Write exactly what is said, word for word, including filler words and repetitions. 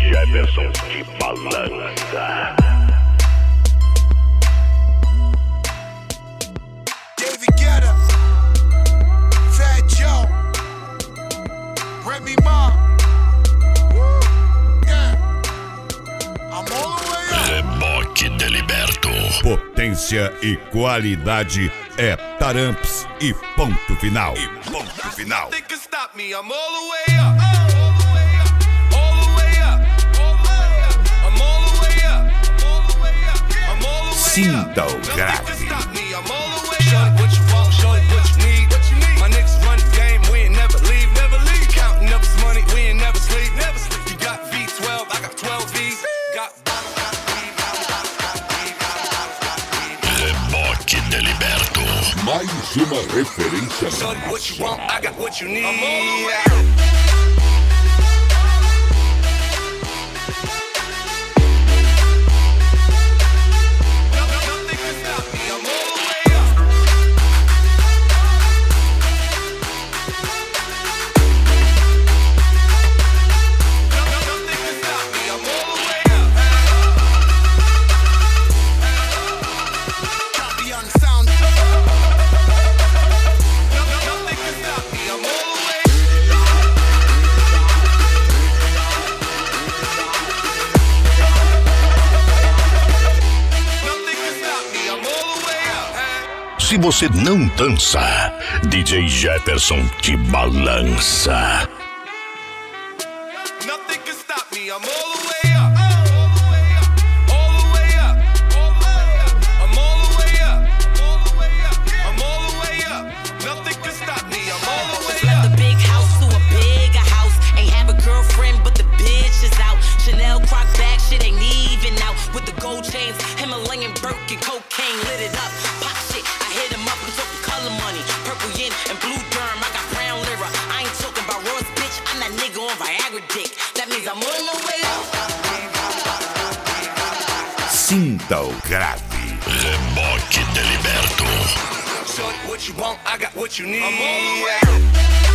Jefferson de Balança. David Guetta, Fat Joe, Remy Ma. Woo, yeah. I'm all the way up. Reboque Deliberto. Potência e qualidade é Taramps e ponto final. E ponto final. Nothing can stop me. I'm all the way up. Sinta o grave. Reboque Deliberto. Mais uma referência na Se você não dança, D J Jefferson te balança. Nothing can stop me. I'm all the way up. All the way up. I'm all the way up. I'm all the way up. Nothing can stop me. I'm all the way up. Left the big house to a bigger house. Ain't have a girlfriend, but the bitch is out. Chanel croc bag, shit ain't even out. With the gold chains, Himalayan Birkin, cocaine lit it up. Pop shit, I hit him up. I'm talking color money, purple yin and blue derm. I got brown lira. I ain't talking about Ross, bitch. I'm that nigga on Viagra dick. That means I'm on the way up. Sinta o grave. Reboque Deliberto. Shorty, what you want? I got what you need. I'm all the way up.